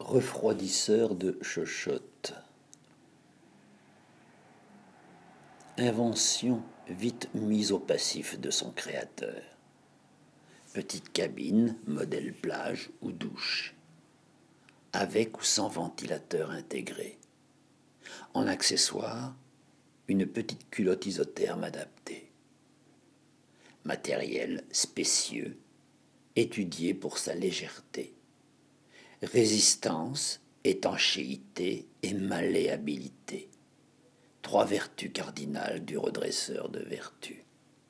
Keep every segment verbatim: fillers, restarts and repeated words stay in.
Refroidisseur de chochotte. Invention vite mise au passif de son créateur. Petite cabine, modèle plage ou douche, avec ou sans ventilateur intégré. En accessoire, une petite culotte isotherme adaptée. Matériel spécieux, étudié pour sa légèreté. Résistance, étanchéité et malléabilité. Trois vertus cardinales du redresseur de vertu.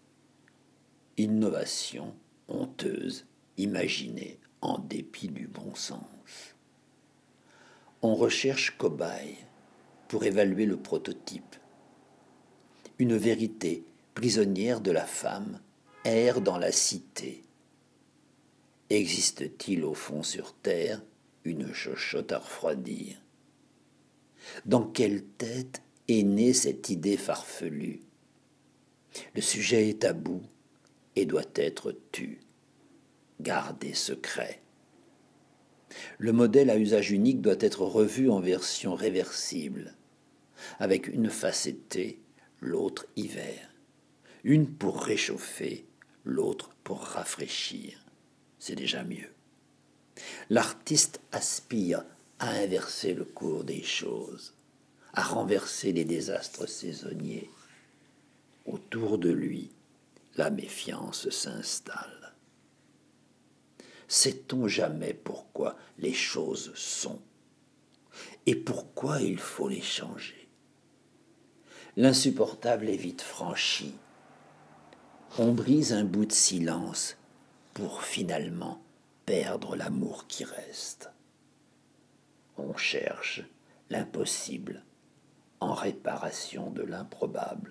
Innovation honteuse, imaginée en dépit du bon sens. On recherche cobaye pour évaluer le prototype. Une vérité prisonnière de la femme erre dans la cité. Existe-t-il au fond sur terre une chochotte à refroidir? Dans quelle tête est née cette idée farfelue? Le sujet est tabou et doit être tu, gardé secret. Le modèle à usage unique doit être revu en version réversible, avec une face été, l'autre hiver, une pour réchauffer, l'autre pour rafraîchir. C'est déjà mieux. L'artiste aspire à inverser le cours des choses, à renverser les désastres saisonniers. Autour de lui, la méfiance s'installe. Sait-on jamais pourquoi les choses sont et pourquoi il faut les changer? L'insupportable est vite franchi. On brise un bout de silence pour finalement perdre l'amour qui reste. On cherche l'impossible en réparation de l'improbable.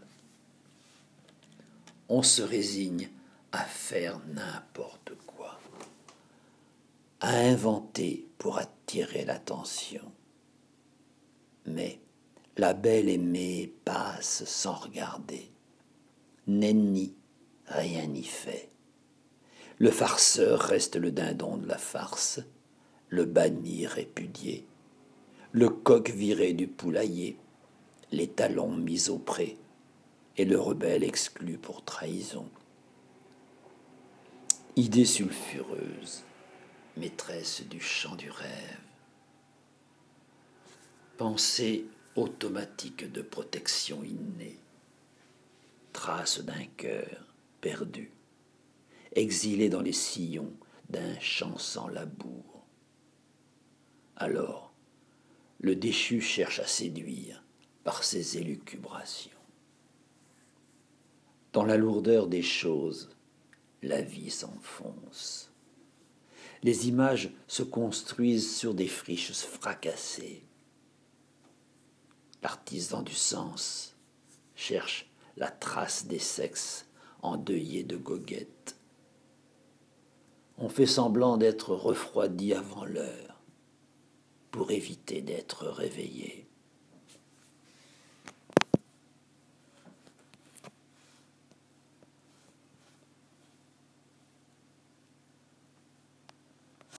On se résigne à faire n'importe quoi, à inventer pour attirer l'attention. Mais la belle aimée passe sans regarder. Nenni, rien n'y fait. Le farceur reste le dindon de la farce, le banni répudié, le coq viré du poulailler, les talons mis au pré, et le rebelle exclu pour trahison. Idée sulfureuse, maîtresse du chant du rêve. Pensée automatique de protection innée. Trace d'un cœur perdu, exilé dans les sillons d'un champ sans labour. Alors, le déchu cherche à séduire par ses élucubrations. Dans la lourdeur des choses, la vie s'enfonce. Les images se construisent sur des friches fracassées. L'artisan du sens cherche la trace des sexes endeuillés de goguettes. On fait semblant d'être refroidi avant l'heure pour éviter d'être réveillé.